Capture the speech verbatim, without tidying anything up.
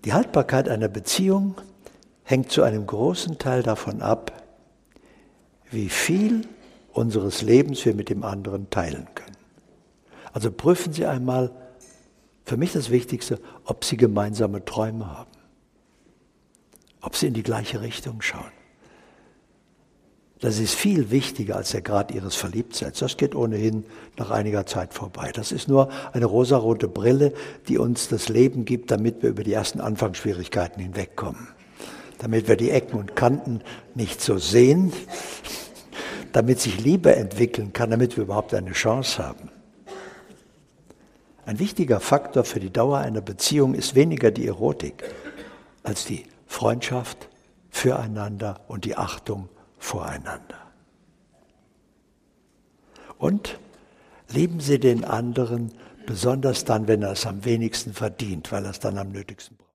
Die Haltbarkeit einer Beziehung hängt zu einem großen Teil davon ab, wie viel unseres Lebens wir mit dem anderen teilen können. Also prüfen Sie einmal, für mich das Wichtigste, ob Sie gemeinsame Träume haben, ob Sie in die gleiche Richtung schauen. Das ist viel wichtiger als der Grad Ihres Verliebtseins. Das geht ohnehin nach einiger Zeit vorbei. Das ist nur eine rosarote Brille, die uns das Leben gibt, damit wir über die ersten Anfangsschwierigkeiten hinwegkommen. Damit wir die Ecken und Kanten nicht so sehen, damit sich Liebe entwickeln kann, damit wir überhaupt eine Chance haben. Ein wichtiger Faktor für die Dauer einer Beziehung ist weniger die Erotik als die Freundschaft füreinander und die Achtung voreinander. Und lieben Sie den anderen, besonders dann, wenn er es am wenigsten verdient, weil er es dann am nötigsten braucht.